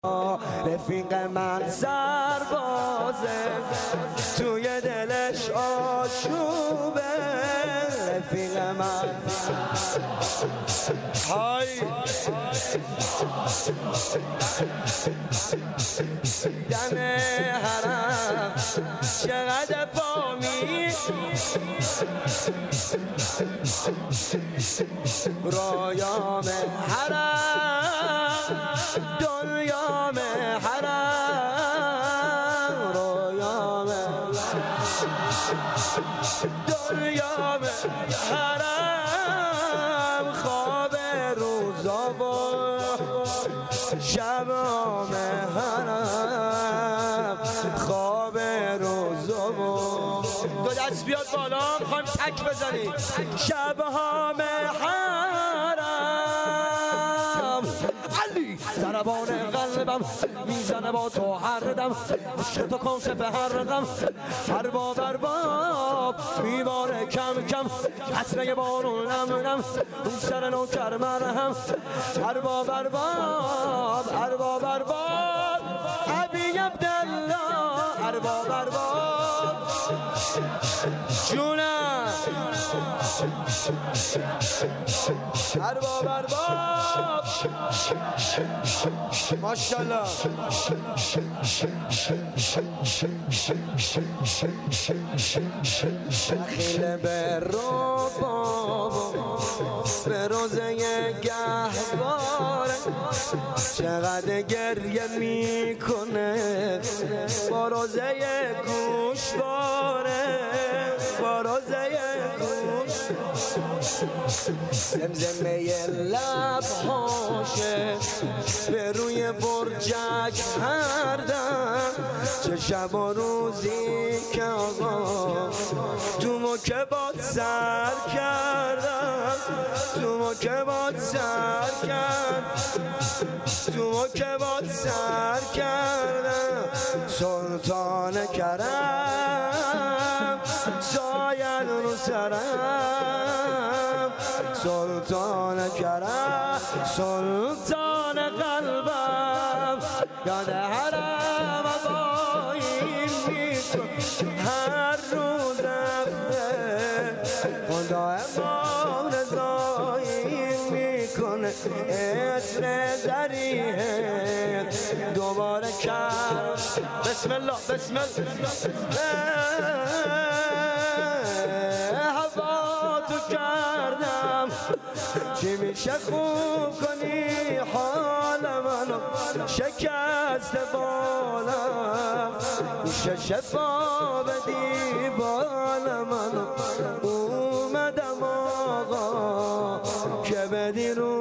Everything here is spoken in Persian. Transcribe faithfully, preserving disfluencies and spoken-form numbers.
رفیق من سربازه توی دلش آشوبه رفیق من های دم حرم چقدر پامی رایام حرم دنیام حرم رایام دنیام حرم خواب روزا و شبام حرم خواب روزا و دو دست بیاد بالا میخوایم تک بزنیم شبام حرم علی ضربان قلبم میزنه با تو هر دم عشق تو کاشف هر غم ارباب ارباب میباره کم کم قطره بارون نم نم اون سر نوکر مرهم ارباب ارباب ارباب ارباب ابی عبدالله ارباب ارباب جونم ارباب ارباب ماشاءالله خیلی به رو بابا به روزه گهواره چقدر گریه میکنه با روزه گوشواره با روزه گوش زمزمه لبهاشه به روی برجک کردم چه شب و روزی که آقا تو مکبات سر کردم تو مکبات سر کردم تو مکبات سر کردم سلطان کرم ساید رو سرم سلطان کرم سلطان قلبم یاد حرم آبایی میکن هر روز رفته خدا ما رضایی میکنه عطر ذریعه دوباره کرد بسم الله بسم الله هوا تو کردم چی میشه خوب کنی حال منو شکست بالم میشه شفا بدی بال منو اومدم آقا که بدی رو